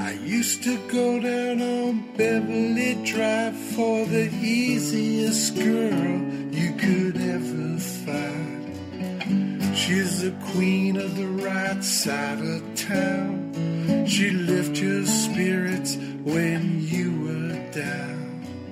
I used to go down on Beverly Drive for the easiest girl you could ever find. She's the queen of the right side of town. She lifted your spirits when you were down.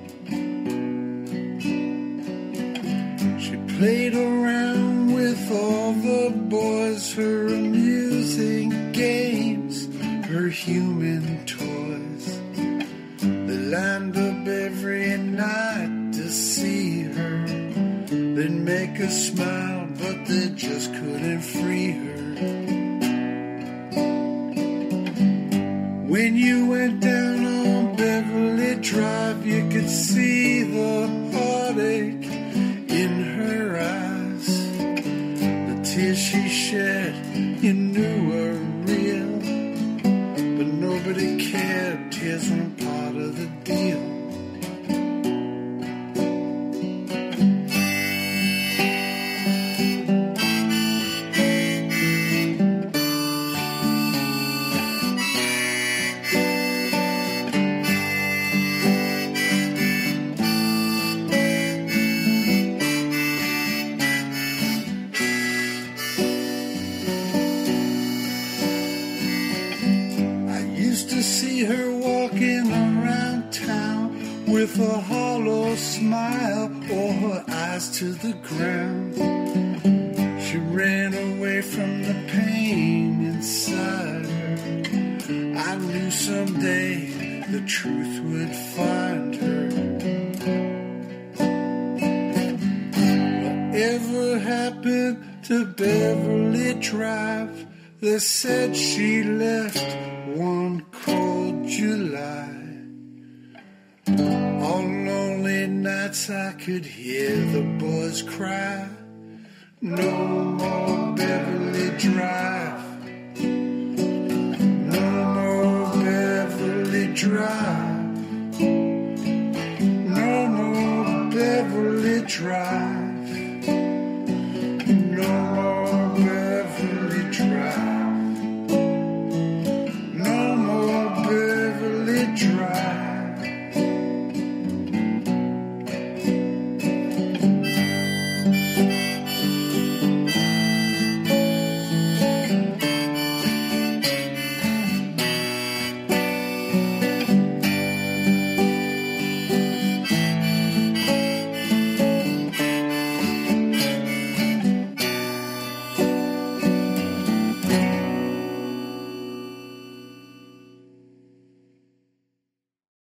She played around with all the boys, her amusing games, her human toys. They lined up every night to see her. They'd make her smile, but they just couldn't free her. When you went down on Beverly Drive, you could see the heartache in her eyes. The tears she shed, you knew were real, but nobody cared. Tears weren't part of the deal. With a hollow smile or her eyes to the ground, she ran away from the pain inside her. I knew someday the truth would find her. Whatever happened to Beverly Drive? They said she left one cold July. On lonely nights I could hear the boys cry, no more Beverly Drive.